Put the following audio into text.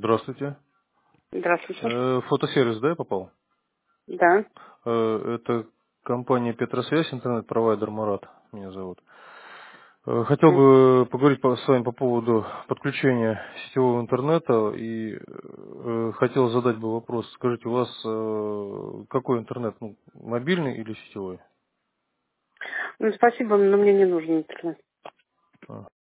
Здравствуйте. Здравствуйте. Фотосервис, да, я попал? Да. Это компания Петросвязь, интернет-провайдер Марат меня зовут. Хотел М. бы поговорить с вами по поводу подключения сетевого интернета и хотел задать бы вопрос. Скажите, у вас какой интернет? Ну, мобильный или сетевой? Ну, спасибо, но мне не нужен интернет. А.